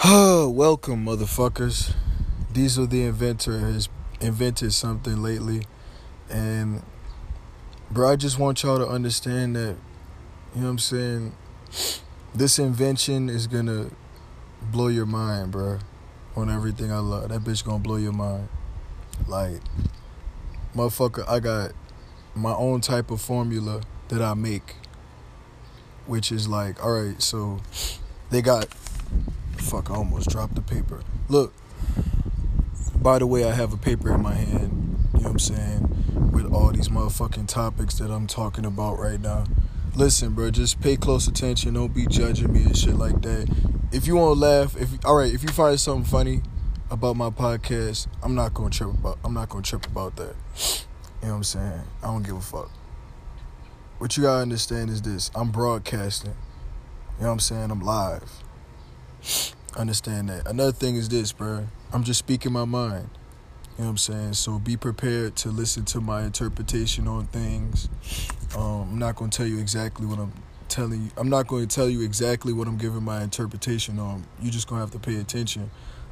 Welcome, motherfuckers. Diesel the Inventor has invented something lately. And, bro, I just want y'all to understand that, you know what I'm saying? This invention is gonna blow your mind, bro. On everything I love. That bitch gonna blow your mind. Like, motherfucker, I got my own type of formula that I make. Which is like, alright, so they got... Fuck, I almost dropped the paper. Look, by the way, I have a paper in my hand, you know what I'm saying, with all these motherfucking topics that I'm talking about right now. Listen, bro, just pay close attention. Don't be judging me and shit like that. If you want to laugh, if you find something funny about my podcast, I'm not gonna trip about that. You know what I'm saying? I don't give a fuck. What you gotta understand is this: I'm broadcasting. You know what I'm saying? I'm live. Understand that. Another thing is this, bro. I'm just speaking my mind. You know what I'm saying? So be prepared to listen to my interpretation on things. I'm not going to tell you exactly what I'm telling you. I'm not going to tell you exactly what I'm giving my interpretation on. You just going to have to pay attention.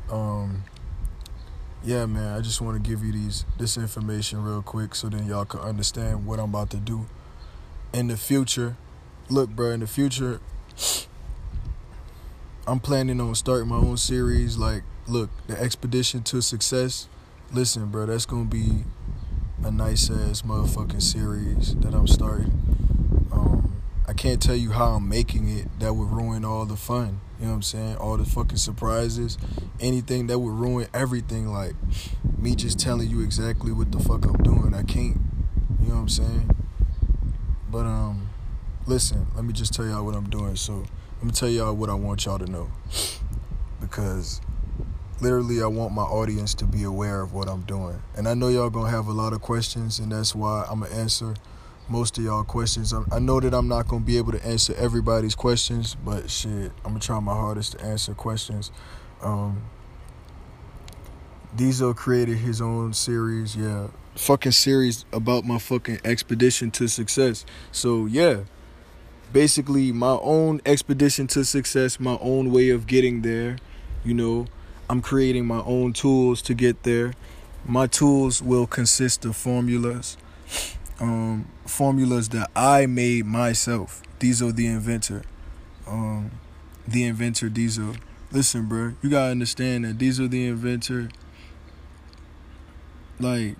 Yeah, man, I just want to give you this information real quick so then y'all can understand what I'm about to do. In the future, look, bro, in the future, I'm planning on starting my own series. Like, look, the Expedition to Success. Listen, bro, that's going to be a nice-ass motherfucking series that I'm starting. I can't tell you how I'm making it. That would ruin all the fun. You know what I'm saying? All the fucking surprises. Anything that would ruin everything. Like, me just telling you exactly what the fuck I'm doing. I can't. You know what I'm saying? But, listen, let me just tell y'all what I'm doing. So, let me tell y'all what I want y'all to know. Because literally I want my audience to be aware of what I'm doing. And I know y'all gonna have a lot of questions, and that's why I'm gonna answer most of y'all questions. I know that I'm not gonna be able to answer everybody's questions, but shit, I'm gonna try my hardest to answer questions. Diesel created his own series, fucking series about my fucking expedition to success. So yeah, basically my own expedition to success, my own way of getting there. You know, I'm creating my own tools to get there. My tools will consist of formulas that I made myself. Diesel the Inventor. The Inventor Diesel. Listen, bro, you gotta understand that Diesel the Inventor, like,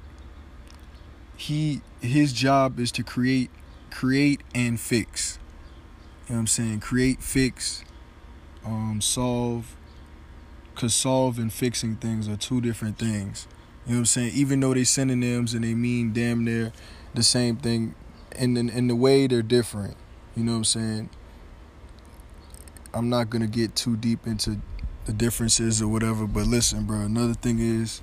his job is to create and fix. You know what I'm saying? Create, fix, solve. Because solve and fixing things are two different things. You know what I'm saying? Even though they synonyms and they mean damn near the same thing, in the way they're different. You know what I'm saying? I'm not going to get too deep into the differences or whatever, but listen, bro, another thing is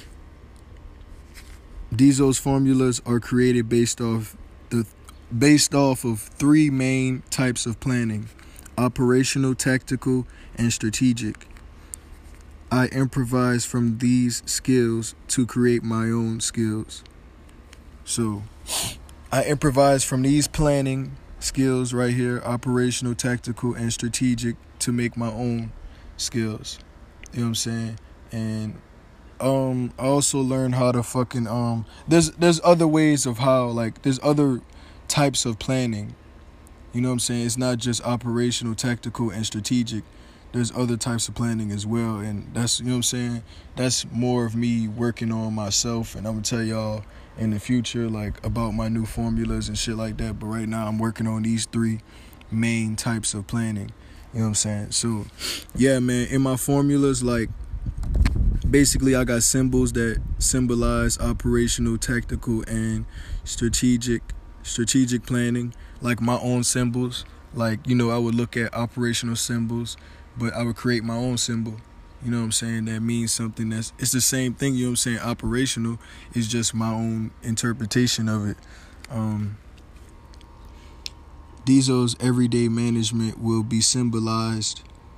Diesel's formulas are created based off of three main types of planning: operational, tactical, and strategic. I improvise from these skills to create my own skills. So, I improvise from these planning skills right here, operational, tactical, and strategic, to make my own skills. You know what I'm saying? And I also learned how to fucking there's other ways of how, like, there's other types of planning. You know what I'm saying? It's not just operational, tactical, and strategic. There's other types of planning as well, and that's, you know what I'm saying, that's more of me working on myself, and I'm gonna tell y'all in the future, like, about my new formulas and shit like that. But right now I'm working on these three main types of planning. You know what I'm saying? So yeah, man, in my formulas, like, basically I got symbols that symbolize operational, tactical, and strategic planning, like my own symbols. Like, you know, I would look at operational symbols, but I would create my own symbol. You know what I'm saying? That means something it's the same thing, you know what I'm saying? Operational is just my own interpretation of it. Diesel's everyday management will symbolize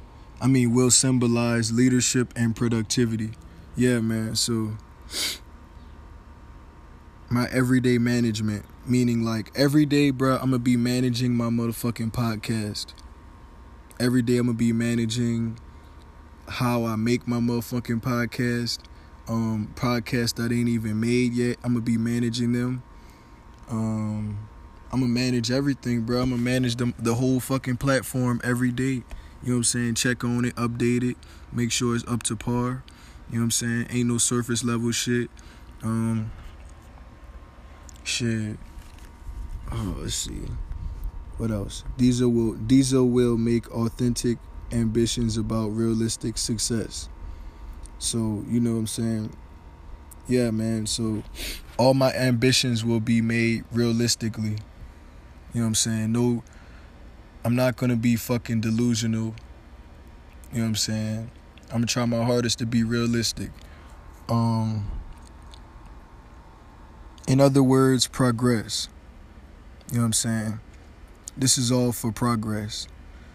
leadership and productivity. Yeah, man. So my everyday management, meaning, like, every day, bro, I'm gonna be managing my motherfucking podcast. Every day I'm gonna be managing how I make my motherfucking podcast. Podcasts that ain't even made yet. I'm gonna be managing them. I'm gonna manage everything, bro. I'm gonna manage the whole fucking platform every day. You know what I'm saying? Check on it, update it, make sure it's up to par. You know what I'm saying? Ain't no surface level shit. Shit. Oh, let's see. What else? Diesel will make authentic ambitions about realistic success. So, you know what I'm saying? Yeah, man. So, all my ambitions will be made realistically. You know what I'm saying? No, I'm not going to be fucking delusional. You know what I'm saying? I'm going to try my hardest to be realistic. In other words, progress. You know what I'm saying? This is all for progress.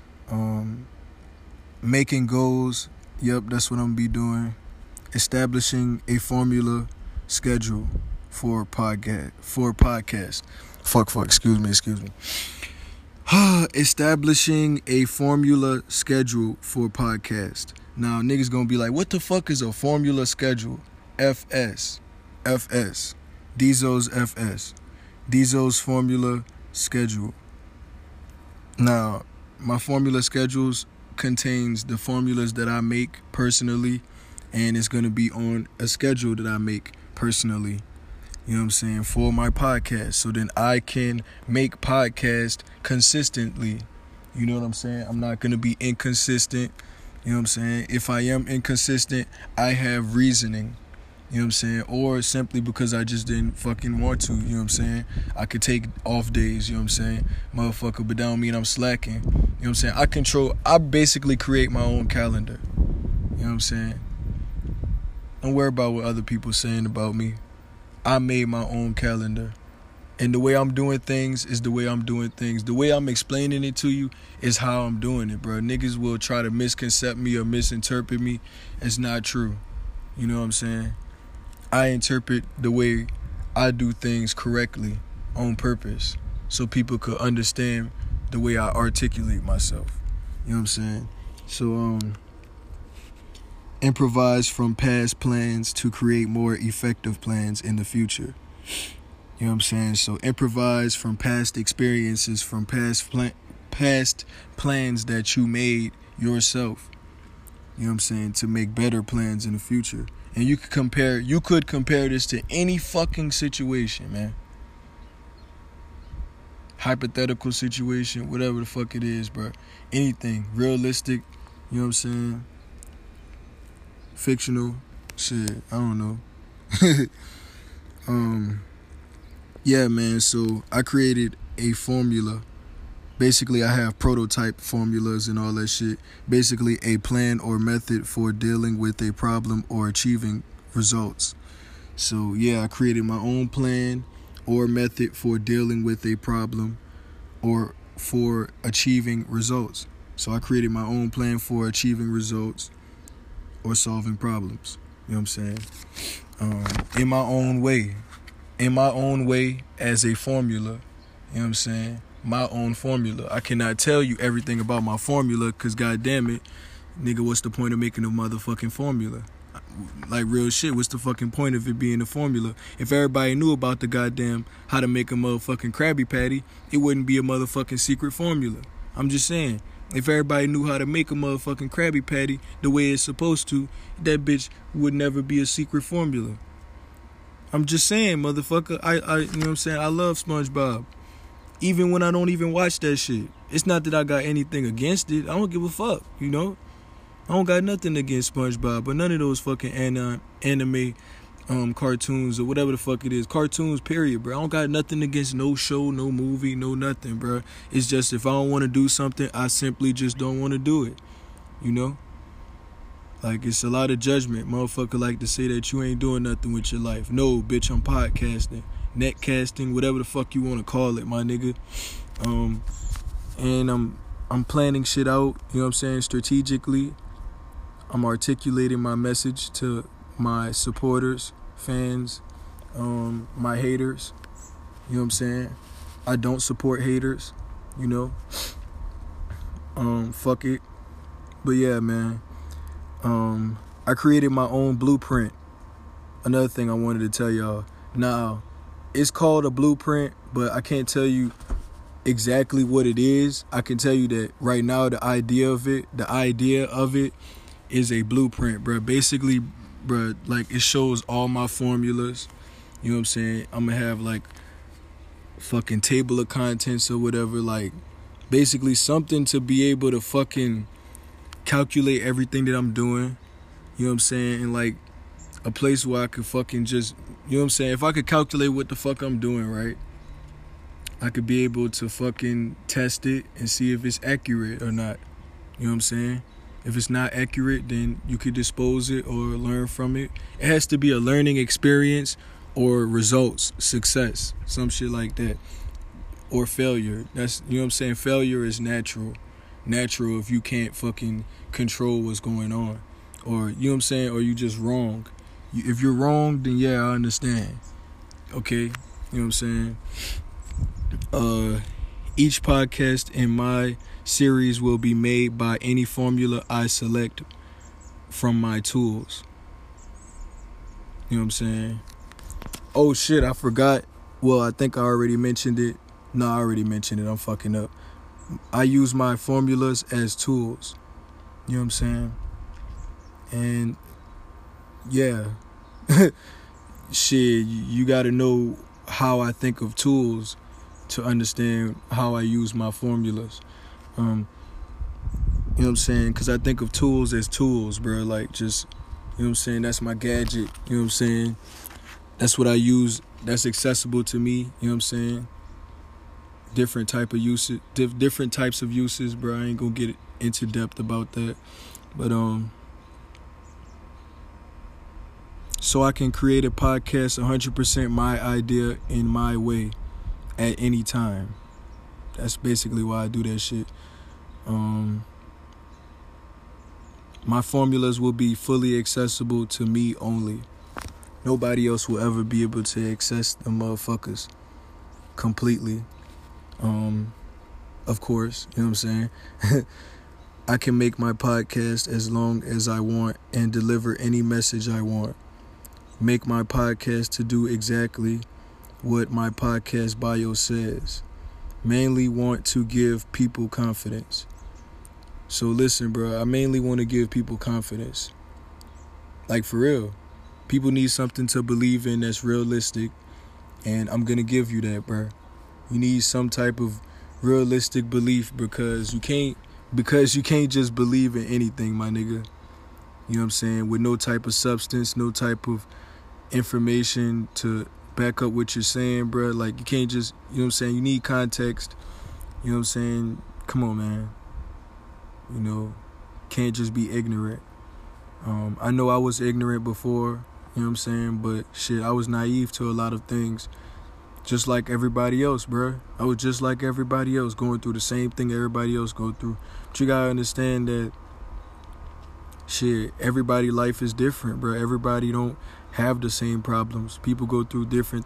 Making goals. Yep, that's what I'm going to be doing. Establishing a formula schedule for podcast. Fuck, excuse me. Establishing a formula schedule for podcast. Now, niggas gonna be like, what the fuck is a formula schedule? FS. Diesel's FS. Diesel's formula schedule. Now, my formula schedules contains the formulas that I make personally, and it's gonna be on a schedule that I make personally. You know what I'm saying? For my podcast. So then I can make podcasts consistently. You know what I'm saying? I'm not going to be inconsistent. You know what I'm saying? If I am inconsistent, I have reasoning. You know what I'm saying? Or simply because I just didn't fucking want to. You know what I'm saying? I could take off days. You know what I'm saying? Motherfucker, but that don't mean I'm slacking. You know what I'm saying? I basically create my own calendar. You know what I'm saying? Don't worry about what other people saying about me. I made my own calendar. And the way I'm doing things is the way I'm doing things. The way I'm explaining it to you is how I'm doing it, bro. Niggas will try to misconcept me or misinterpret me. It's not true. You know what I'm saying? I interpret the way I do things correctly on purpose so people could understand the way I articulate myself. You know what I'm saying? So, improvise from past plans to create more effective plans in the future. You know what I'm saying? So improvise from past experiences, from past plans that you made yourself. You know what I'm saying? To make better plans in the future. And you could compare this to any fucking situation, man. Hypothetical situation, whatever the fuck it is, bro. Anything. Realistic, you know what I'm saying? Fictional, shit, I don't know. Yeah, man, so I created a formula. Basically, I have prototype formulas and all that shit. Basically, a plan or method for dealing with a problem or achieving results. So, yeah, I created my own plan or method for dealing with a problem or for achieving results. So I created my own plan for achieving results or solving problems. You know what I'm saying? In my own way. As a formula. You know what I'm saying? My own formula. I cannot tell you everything about my formula because, goddamn it, nigga, what's the point of making a motherfucking formula? Like, real shit, what's the fucking point of it being a formula? If everybody knew about the goddamn how to make a motherfucking Krabby Patty, it wouldn't be a motherfucking secret formula. I'm just saying. If everybody knew how to make a motherfucking Krabby Patty the way it's supposed to, that bitch would never be a secret formula. I'm just saying, motherfucker. I you know what I'm saying? I love SpongeBob. Even when I don't even watch that shit. It's not that I got anything against it. I don't give a fuck, you know? I don't got nothing against SpongeBob, but none of those fucking anime cartoons or whatever the fuck it is. Cartoons, period, bro. I don't got nothing against no show, no movie, no nothing, bro. It's just if I don't want to do something, I simply just don't want to do it. You know? Like, it's a lot of judgment. Motherfucker like to say that you ain't doing nothing with your life. No, bitch, I'm podcasting, netcasting, whatever the fuck you want to call it, my nigga. And I'm planning shit out, you know what I'm saying, strategically. I'm articulating my message to my supporters, fans, my haters. You know what I'm saying? I don't support haters, you know. Fuck it. But yeah, man. I created my own blueprint. Another thing I wanted to tell y'all. Now, it's called a blueprint, but I can't tell you exactly what it is. I can tell you that right now the idea of it is a blueprint, bro. Basically, bro, like it shows all my formulas. You know what I'm saying? I'm gonna have like fucking table of contents or whatever, like basically something to be able to fucking calculate everything that I'm doing. You know what I'm saying? And like a place where I could fucking just, you know what I'm saying? If I could calculate what the fuck I'm doing, right? I could be able to fucking test it and see if it's accurate or not. You know what I'm saying? If it's not accurate, then you could dispose it or learn from it. It has to be a learning experience or results, success, some shit like that. Or failure. That's, you know what I'm saying? Failure is natural. Natural if you can't fucking control what's going on. Or, you know what I'm saying? Or you just wrong. If you're wrong, then yeah, I understand. Okay? You know what I'm saying? Each podcast in my series will be made by any formula I select from my tools. You know what I'm saying? Oh shit, I forgot. Well, I think I already mentioned it. No, I already mentioned it. I'm fucking up. I use my formulas as tools. You know what I'm saying? And yeah. Shit, you gotta know how I think of tools to understand how I use my formulas. You know what I'm saying? Because I think of tools as tools, bro. Like, just, you know what I'm saying? That's my gadget. You know what I'm saying? That's what I use. That's accessible to me. You know what I'm saying? Different type of uses, different types of uses, bro. I ain't gonna get into depth about that. But, so I can create a podcast 100% my idea in my way at any time. That's basically why I do that shit. My formulas will be fully accessible to me only. Nobody else will ever be able to access the motherfuckers completely. Of course, you know what I'm saying? I can make my podcast as long as I want and deliver any message I want. Make my podcast to do exactly what my podcast bio says. Mainly want to give people confidence. So listen, bro, I mainly want to give people confidence. Like, for real. People need something to believe in that's realistic, and I'm going to give you that, bro. You need some type of realistic belief because you can't just believe in anything, my nigga. You know what I'm saying? With no type of substance, no type of information to back up what you're saying, bro. Like, you can't just, you know what I'm saying? You need context. You know what I'm saying? Come on, man. You know, can't just be ignorant. I know I was ignorant before, you know what I'm saying? But shit, I was naive to a lot of things. Just like everybody else, bro. I was just like everybody else, going through the same thing everybody else go through. But you gotta understand that shit, everybody's life is different, bro. Everybody don't have the same problems. People go through different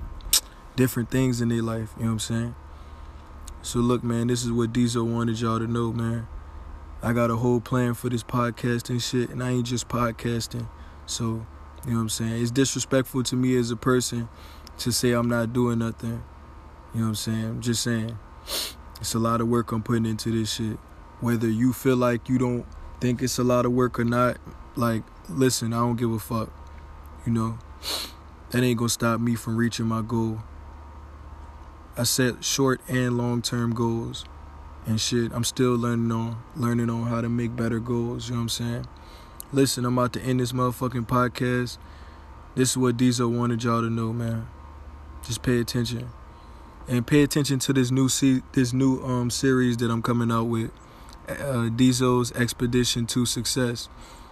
things in their life, you know what I'm saying? So look, man, this is what Diesel wanted y'all to know, man. I got a whole plan for this podcast and shit, and I ain't just podcasting. So, you know what I'm saying? It's disrespectful to me as a person to say I'm not doing nothing. You know what I'm saying? I'm just saying. It's a lot of work I'm putting into this shit. Whether you feel like you don't think it's a lot of work or not, like, listen, I don't give a fuck. You know? That ain't gonna stop me from reaching my goal. I set short and long-term goals. And shit, I'm still learning on how to make better goals, you know what I'm saying? Listen, I'm about to end this motherfucking podcast. This is what Diesel wanted y'all to know, man. Just pay attention. And pay attention to this new series that I'm coming out with. Diesel's Expedition to Success.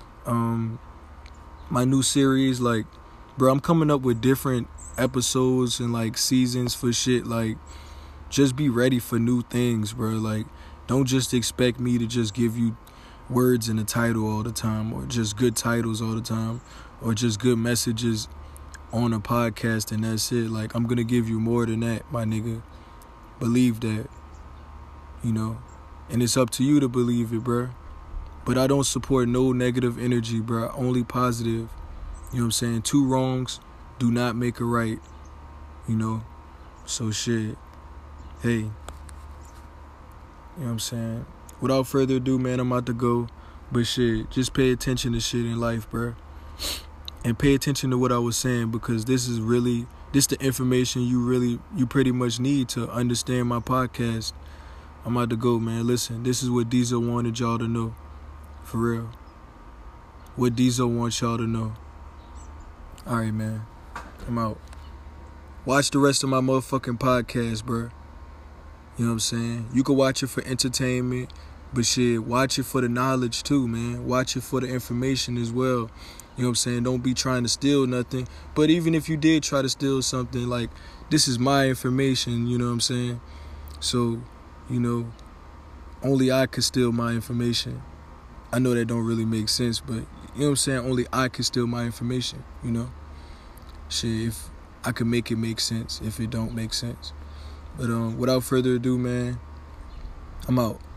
My new series, like, bro, I'm coming up with different episodes and, like, seasons for shit, like, just be ready for new things, bro. Like, don't just expect me to just give you words in the title all the time, or just good titles all the time, or just good messages on a podcast and that's it. Like, I'm gonna give you more than that, my nigga. Believe that, you know. And it's up to you to believe it, bro. But I don't support no negative energy, bro. Only positive. You know what I'm saying? 2 wrongs do not make a right. You know? So shit. Hey. You know what I'm saying? Without further ado, man, I'm about to go. But shit, just pay attention to shit in life, bro. And pay attention to what I was saying, because this is the information you pretty much need to understand my podcast. I'm about to go, man. Listen, this is what Diesel wanted y'all to know. For real. What Diesel wants y'all to know. Alright, man. I'm out. Watch the rest of my motherfucking podcast, bro. You know what I'm saying? You can watch it for entertainment, but shit, watch it for the knowledge too, man. Watch it for the information as well. You know what I'm saying? Don't be trying to steal nothing. But even if you did try to steal something, like, this is my information, you know what I'm saying? So, you know, only I could steal my information. I know that don't really make sense, but, you know what I'm saying? Only I can steal my information, you know? Shit, if I could make it make sense, if it don't make sense. But without further ado, man, I'm out.